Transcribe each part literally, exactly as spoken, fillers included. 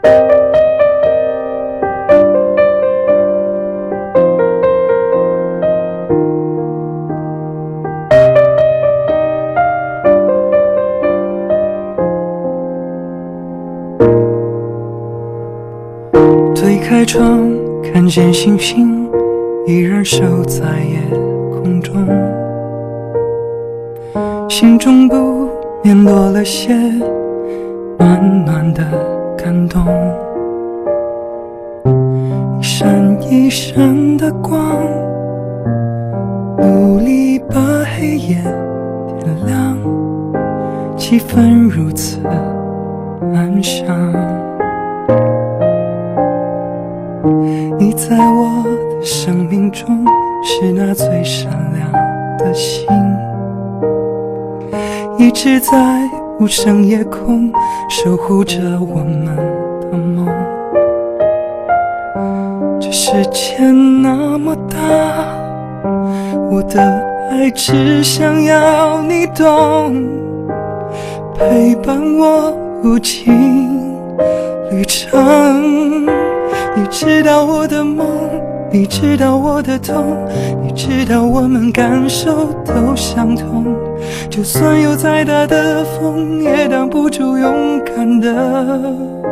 推开窗，看见星星依然守在夜空中，心中不免多了些暖暖的感动。一闪一闪的光，努力把黑夜点亮，气氛如此安详。你在我的生命中是那最闪亮的星，一直在无声夜空守护着我们的梦。这世界那么大，我的爱只想要你懂，陪伴我无尽旅程。你知道我的梦，你知道我的痛，你知道我们感受都相同。就算有再大的风，也挡不住勇敢的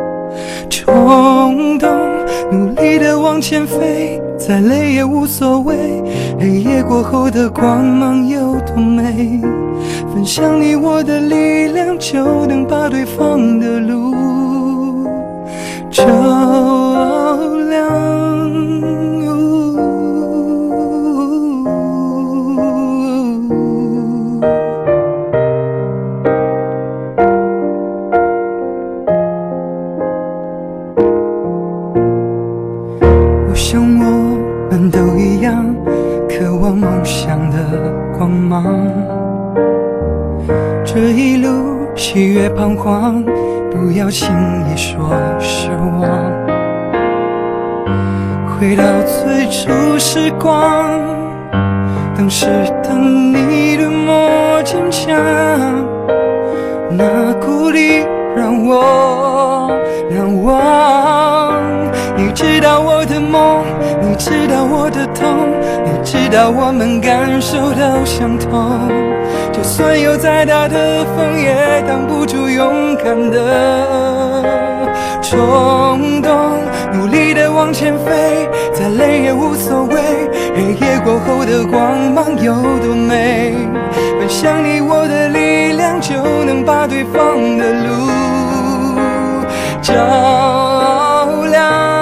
冲动。努力的往前飞，再累也无所谓。黑夜过后的光芒有多美？分享你我的力量，就能把对方的路照亮。我想我们都一样，渴望梦想的光芒。这一路喜悦彷徨，不要轻易说失望。回到最初时光，当时的你多么坚强，那鼓励让我难忘。你知道我的梦，你知道我的痛，你知道我们感受到相同。就算有再大的风，也挡不住勇敢的冲动。努力的往前飞，再累也无所谓。黑夜过后的光芒有多美？分享你我的力量，就能把对方的路照亮。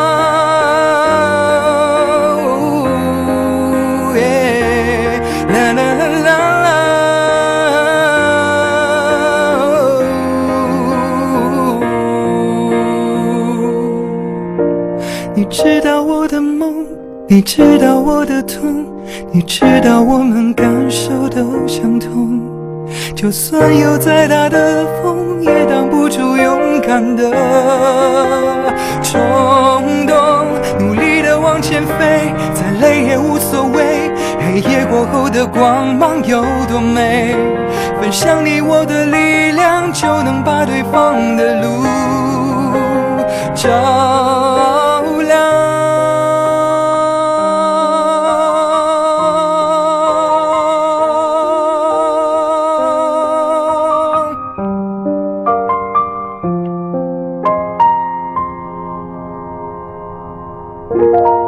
你知道我的梦，你知道我的痛，你知道我们感受都相同。就算有再大的风，也挡不住勇敢的冲动。努力的往前飞，再累也无所谓。黑夜过后的光芒有多美？分享你我的力量，就能把对方的路照亮。 thank you